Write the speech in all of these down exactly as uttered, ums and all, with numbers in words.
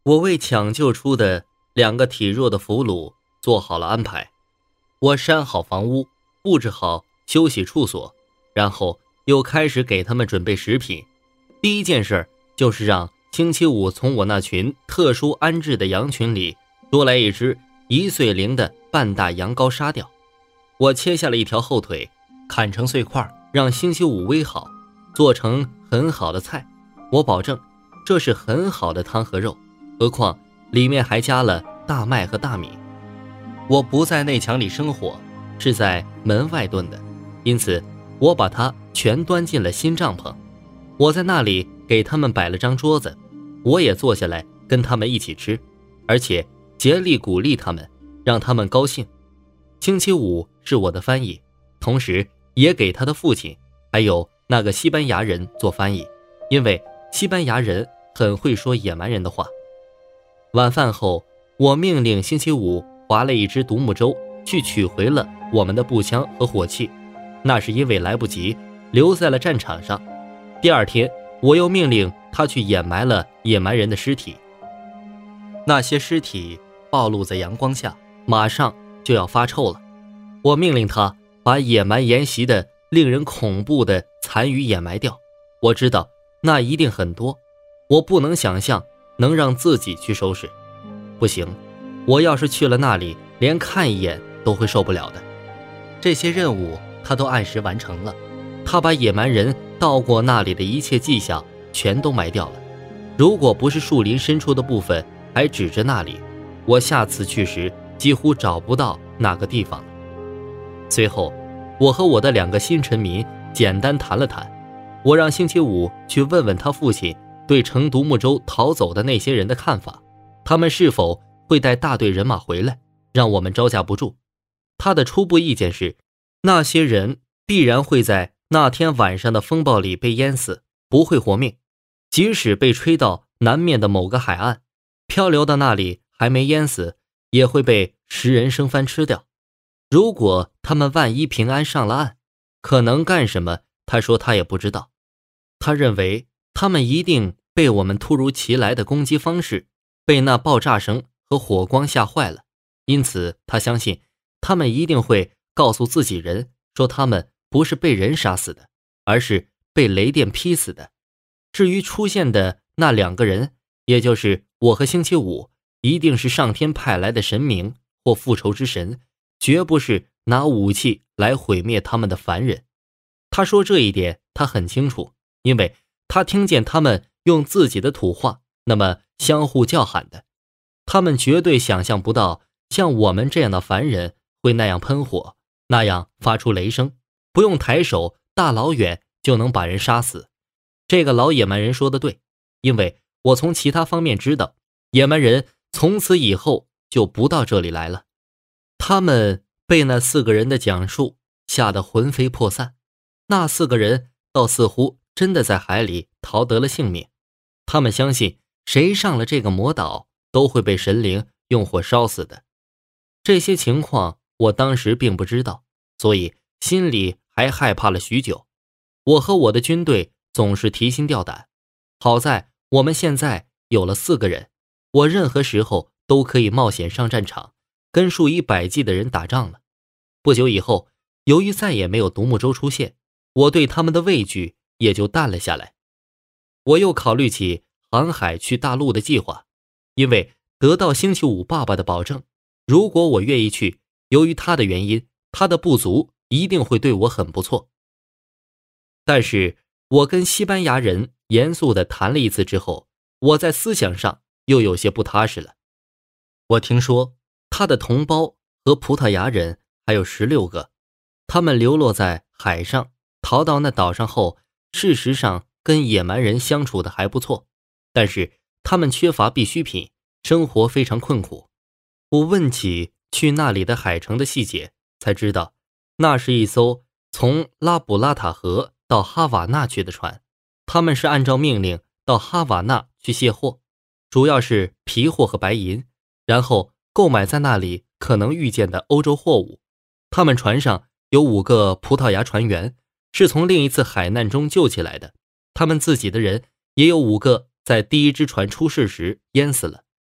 我为抢救出的两个体弱的俘虏做好了安排，我删好房屋，布置好休息处所，然后又开始给他们准备食品。第一件事就是让星期五从我那群特殊安置的羊群里多来一只一岁龄的半大羊羔杀掉。我切下了一条后腿，砍成碎块，让星期五煨好，做成很好的菜。我保证这是很好的汤和肉，何况里面还加了大麦和大米。我不在内墙里生火，是在门外炖的，因此我把它全端进了新帐篷。我在那里给他们摆了张桌子，我也坐下来跟他们一起吃，而且竭力鼓励他们，让他们高兴。星期五是我的翻译，同时也给他的父亲还有那个西班牙人做翻译，因为西班牙人很会说野蛮人的话。晚饭后，我命令星期五划了一只独木舟去取回了我们的步枪和火器，那是因为来不及，留在了战场上。第二天，我又命令他去掩埋了野蛮人的尸体。那些尸体暴露在阳光下，马上就要发臭了。我命令他把野蛮沿袭的令人恐怖的残余掩埋掉。我知道那一定很多，我不能想象能让自己去收拾。不行，我要是去了那里，连看一眼都会受不了的。这些任务他都按时完成了，他把野蛮人到过那里的一切迹象全都埋掉了。如果不是树林深处的部分还指着那里，我下次去时几乎找不到那个地方了。随后，我和我的两个新臣民简单谈了谈，我让星期五去问问他父亲对乘独木舟逃走的那些人的看法，他们是否会带大队人马回来，让我们招架不住。他的初步意见是，那些人必然会在那天晚上的风暴里被淹死，不会活命，即使被吹到南面的某个海岸，漂流到那里还没淹死，也会被食人生番吃掉。如果他们万一平安上了岸，可能干什么，他说他也不知道。他认为他们一定被我们突如其来的攻击方式，被那爆炸声和火光吓坏了，因此他相信他们一定会告诉自己人，说他们不是被人杀死的，而是被雷电劈死的。至于出现的那两个人，也就是我和星期五，一定是上天派来的神明或复仇之神，绝不是拿武器来毁灭他们的凡人。他说这一点他很清楚，因为他听见他们用自己的土话那么相互叫喊的。他们绝对想象不到像我们这样的凡人会那样喷火，那样发出雷声，不用抬手大老远就能把人杀死。这个老野蛮人说的对，因为我从其他方面知道，野蛮人从此以后就不到这里来了。他们被那四个人的讲述吓得魂飞魄散，那四个人倒似乎真的在海里逃得了性命。他们相信谁上了这个魔岛都会被神灵用火烧死的。这些情况我当时并不知道，所以心里还害怕了许久。我和我的军队总是提心吊胆，好在我们现在有了四个人，我任何时候都可以冒险上战场，跟数以百计的人打仗了。不久以后，由于再也没有独木舟出现，我对他们的畏惧也就淡了下来。我又考虑起航海去大陆的计划，因为得到星期五爸爸的保证，如果我愿意去，由于他的原因，他的部族一定会对我很不错。但是我跟西班牙人严肃地谈了一次之后，我在思想上又有些不踏实了。我听说他的同胞和葡萄牙人还有十六个，他们流落在海上，逃到那岛上后，事实上跟野蛮人相处的还不错，但是他们缺乏必需品，生活非常困苦。我问起去那里的海城的细节，才知道那是一艘从拉布拉塔河到哈瓦那去的船，他们是按照命令到哈瓦那去卸货，主要是皮货和白银，然后购买在那里可能遇见的欧洲货物。他们船上有五个葡萄牙船员，是从另一次海难中救起来的，他们自己的人也有五个在第一只船出事时淹死了，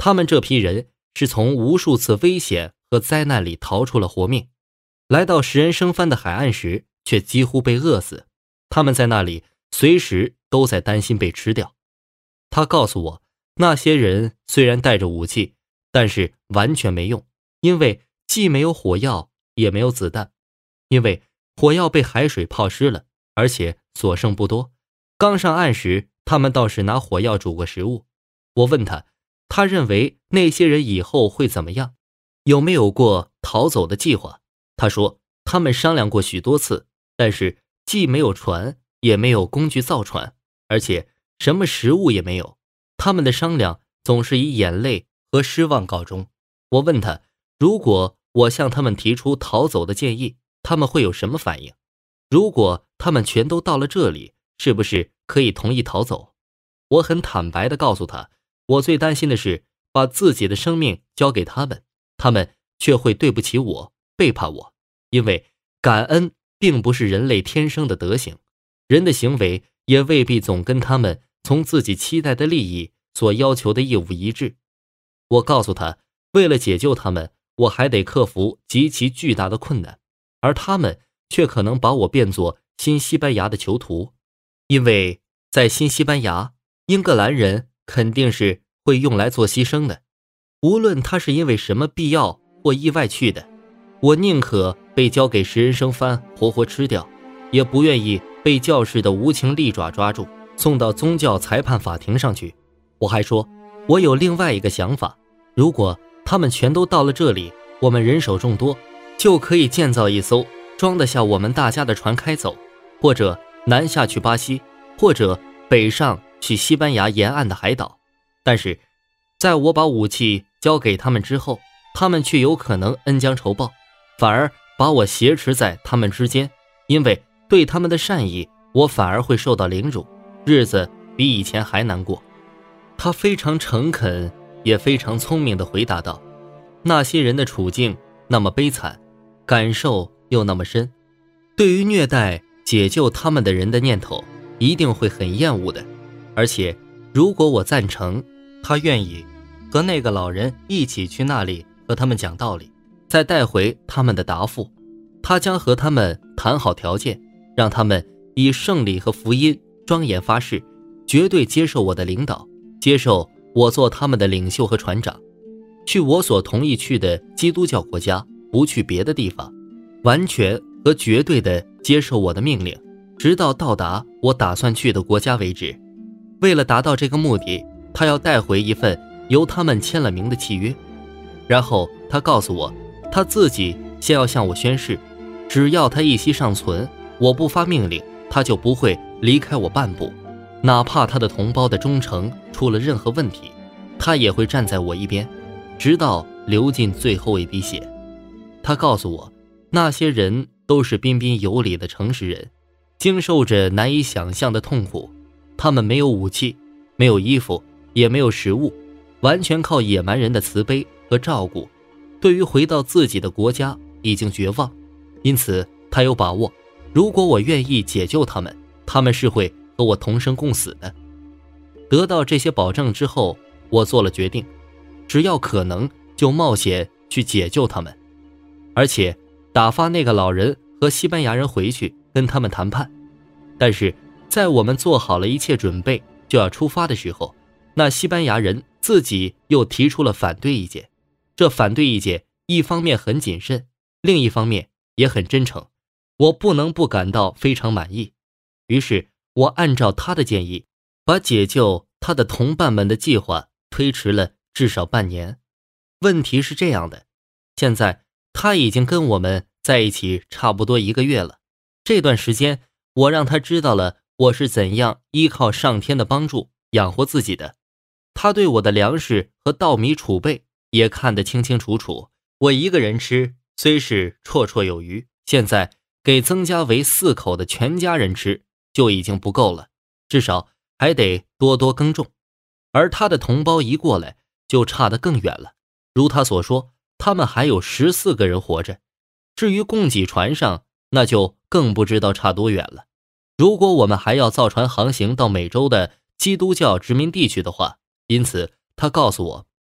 他们这批人是从无数次危险和灾难里逃出了活命，来到食人生番的海岸时却几乎被饿死。他们在那里随时都在担心被吃掉。他告诉我，那些人虽然带着武器，但是完全没用，因为既没有火药也没有子弹，因为火药被海水泡湿了，而且所剩不多。刚上岸时，他们倒是拿火药煮过食物。我问他，他认为那些人以后会怎么样，有没有过逃走的计划。他说他们商量过许多次，但是既没有船，也没有工具造船，而且什么食物也没有。他们的商量总是以眼泪和失望告终。我问他，如果我向他们提出逃走的建议，他们会有什么反应？如果他们全都到了这里，是不是可以同意逃走？我很坦白地告诉他，我最担心的是把自己的生命交给他们，他们却会对不起我，背叛我。因为感恩并不是人类天生的德行，人的行为也未必总跟他们从自己期待的利益所要求的义务一致。我告诉他，为了解救他们，我还得克服极其巨大的困难，而他们却可能把我变作新西班牙的囚徒。因为在新西班牙，英格兰人肯定是会用来做牺牲的，无论他是因为什么必要或意外去的。我宁可被交给食人生番活活吃掉，也不愿意被教士的无情利爪抓住，送到宗教裁判法庭上去。我还说，我有另外一个想法，如果他们全都到了这里，我们人手众多，就可以建造一艘装得下我们大家的船开走，或者南下去巴西，或者北上去西班牙沿岸的海岛。但是在我把武器交给他们之后，他们却有可能恩将仇报，反而把我挟持在他们之间，因为对他们的善意，我反而会受到凌辱，日子比以前还难过。他非常诚恳也非常聪明地回答道，那些人的处境那么悲惨，感受又那么深，对于虐待解救他们的人的念头一定会很厌恶的。而且如果我赞成，他愿意和那个老人一起去那里和他们讲道理，再带回他们的答复。他将和他们谈好条件，让他们以圣礼和福音庄严发誓，绝对接受我的领导，接受我做他们的领袖和船长，去我所同意去的基督教国家，不去别的地方，完全和绝对的接受我的命令，直到到达我打算去的国家为止。为了达到这个目的，他要带回一份由他们签了名的契约。然后他告诉我，他自己先要向我宣誓，只要他一息尚存，我不发命令，他就不会离开我半步，哪怕他的同胞的忠诚出了任何问题，他也会站在我一边，直到流尽最后一滴血。他告诉我，那些人都是彬彬有礼的诚实人，经受着难以想象的痛苦，他们没有武器，没有衣服，也没有食物，完全靠野蛮人的慈悲和照顾，对于回到自己的国家已经绝望。因此他有把握，如果我愿意解救他们，他们是会和我同生共死的。得到这些保证之后，我做了决定，只要可能就冒险去解救他们，而且打发那个老人和西班牙人回去跟他们谈判。但是在我们做好了一切准备就要出发的时候，那西班牙人自己又提出了反对意见。这反对意见一方面很谨慎，另一方面也很真诚，我不能不感到非常满意。于是我按照他的建议，把解救他的同伴们的计划推迟了至少半年。问题是这样的，现在他已经跟我们在一起差不多一个月了，这段时间我让他知道了我是怎样依靠上天的帮助养活自己的，他对我的粮食和稻米储备也看得清清楚楚，我一个人吃虽是绰绰有余，现在给增加为四口的全家人吃就已经不够了，至少还得多多耕种。而他的同胞一过来就差得更远了，如他所说，他们还有十四个人活着，至于供给船上，那就更不知道差多远了。如果我们还要造船航行到美洲的基督教殖民地区的话，因此他告诉我，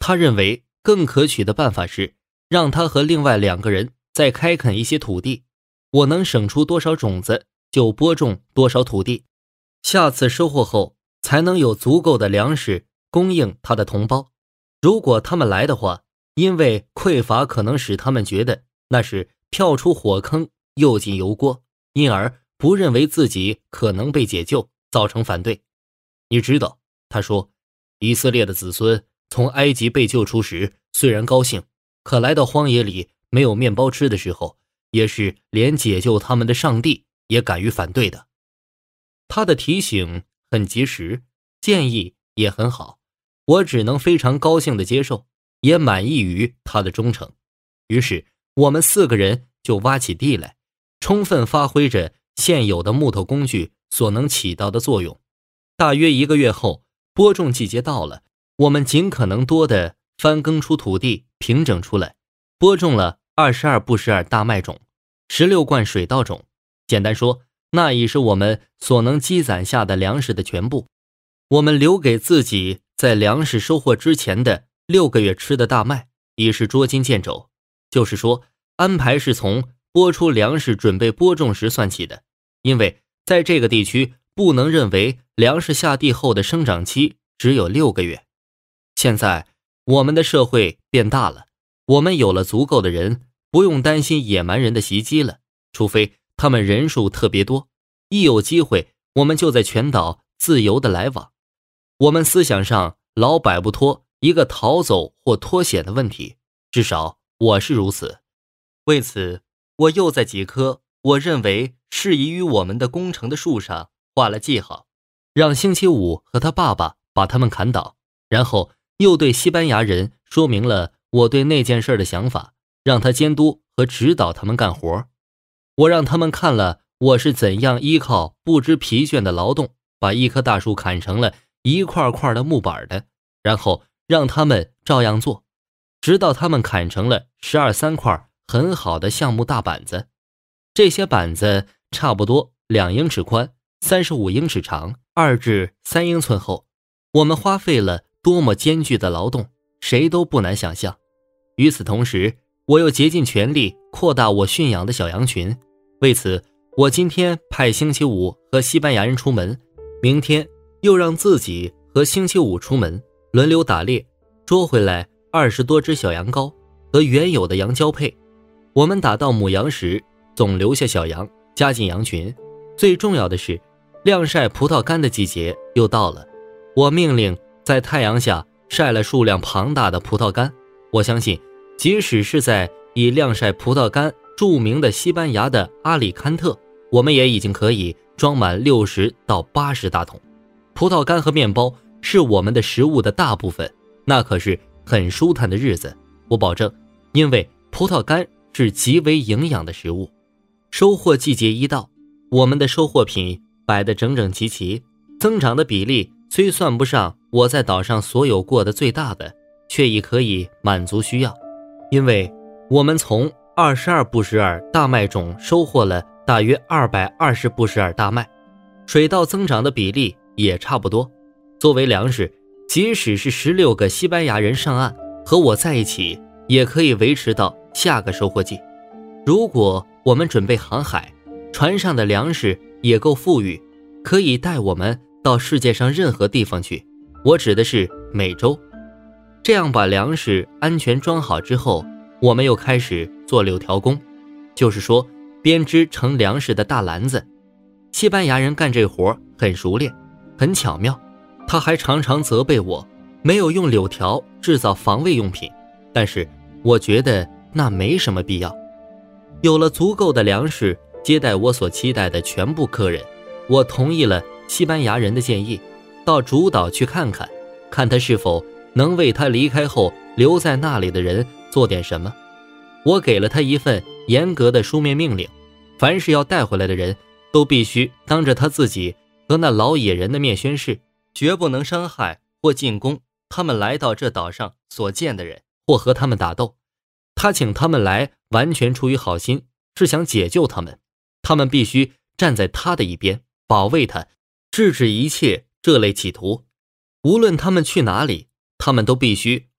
他认为更可取的办法是让他和另外两个人再开垦一些土地，我能省出多少种子就播种多少土地，下次收获后才能有足够的粮食供应他的同胞。如果他们来的话，因为匮乏可能使他们觉得那是跳出火坑又进油锅，因而不认为自己可能被解救，造成反对。你知道，他说，以色列的子孙从埃及被救出时虽然高兴，可来到荒野里没有面包吃的时候，也是连解救他们的上帝也敢于反对的。他的提醒很及时，建议也很好，我只能非常高兴地接受，也满意于他的忠诚。于是我们四个人就挖起地来，充分发挥着现有的木头工具所能起到的作用。大约一个月后，播种季节到了，我们尽可能多地翻耕出土地，平整出来，播种了二十二布什尔大麦种，十六罐水稻种。简单说，那已是我们所能积攒下的粮食的全部。我们留给自己在粮食收获之前的六个月吃的大麦已是捉襟见肘，就是说，安排是从播出粮食准备播种时算起的，因为在这个地区不能认为粮食下地后的生长期只有六个月。现在我们的社会变大了，我们有了足够的人，不用担心野蛮人的袭击了，除非他们人数特别多，一有机会我们就在全岛自由的来往。我们思想上老摆不脱一个逃走或脱险的问题，至少我是如此。为此，我又在几棵我认为适宜于我们的工程的树上画了记号，让星期五和他爸爸把他们砍倒，然后又对西班牙人说明了我对那件事的想法，让他监督和指导他们干活。我让他们看了我是怎样依靠不知疲倦的劳动把一棵大树砍成了一块块的木板的，然后让他们照样做，直到他们砍成了十二三块很好的橡木大板子。这些板子差不多两英尺宽，三十五英尺长，二至三英寸厚。我们花费了多么艰巨的劳动，谁都不难想象。与此同时，我又竭尽全力扩大我驯养的小羊群。为此，我今天派星期五和西班牙人出门，明天又让自己和星期五出门，轮流打猎，捉回来二十多只小羊羔，和原有的羊交配。我们打到母羊时，总留下小羊，加进羊群。最重要的是，晾晒葡萄干的季节又到了。我命令在太阳下晒了数量庞大的葡萄干。我相信，即使是在以晾晒葡萄干著名的西班牙的阿里坎特，我们也已经可以装满六十到八十大桶。葡萄干和面包是我们的食物的大部分，那可是很舒坦的日子，我保证，因为葡萄干是极为营养的食物。收获季节一到，我们的收获品摆得整整齐齐，增长的比例虽算不上我在岛上所有过的最大的，却已可以满足需要。因为我们从二十二布什尔大麦种收获了大约二百二十布什尔大麦，水稻增长的比例也差不多。作为粮食，即使是十六个西班牙人上岸和我在一起，也可以维持到下个收获季。如果我们准备航海，船上的粮食也够富裕，可以带我们到世界上任何地方去，我指的是美洲。这样把粮食安全装好之后，我们又开始做柳条工，就是说编织盛粮食的大篮子。西班牙人干这活很熟练，很巧妙。他还常常责备我没有用柳条制造防卫用品，但是我觉得那没什么必要。有了足够的粮食接待我所期待的全部客人，我同意了西班牙人的建议，到主岛去看看，看他是否能为他离开后留在那里的人做点什么。我给了他一份严格的书面命令，凡是要带回来的人都必须当着他自己和那老野人的面宣誓，绝不能伤害或进攻他们来到这岛上所见的人，或和他们打斗。他请他们来完全出于好心，是想解救他们，他们必须站在他的一边，保卫他，制止一切这类企图。无论他们去哪里，他们都必须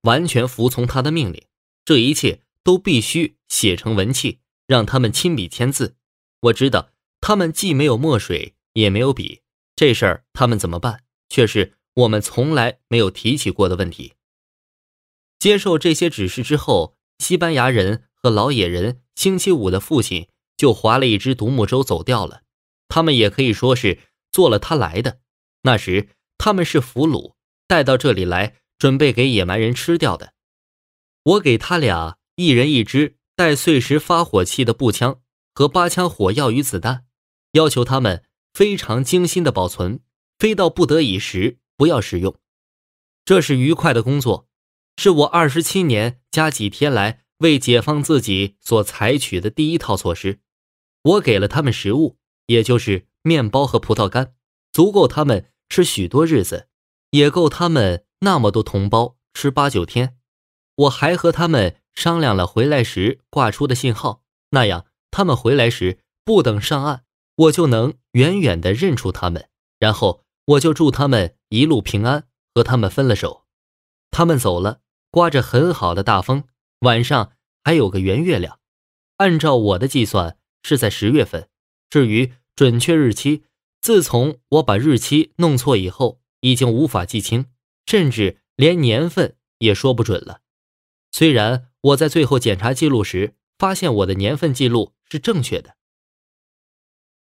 完全服从他的命令，这一切都必须写成文契，让他们亲笔签字。我知道他们既没有墨水也没有笔，这事儿他们怎么办，却是我们从来没有提起过的问题。接受这些指示之后，西班牙人和老野人星期五的父亲就划了一只独木舟走掉了。他们也可以说是做了他来的。那时他们是俘虏，带到这里来准备给野蛮人吃掉的。我给他俩一人一支带碎石发火器的步枪和八枪火药与子弹，要求他们非常精心的保存，非到不得已时不要使用。这是愉快的工作，是我二十七年加几天来为解放自己所采取的第一套措施。我给了他们食物，也就是面包和葡萄干，足够他们吃许多日子，也够他们那么多同胞吃八九天。我还和他们商量了回来时挂出的信号，那样他们回来时不等上岸，我就能远远地认出他们，然后我就祝他们一路平安，和他们分了手。他们走了，刮着很好的大风，晚上还有个圆月亮。按照我的计算是在十月份，至于准确日期，自从我把日期弄错以后，已经无法记清，甚至连年份也说不准了。虽然我在最后检查记录时发现我的年份记录是正确的，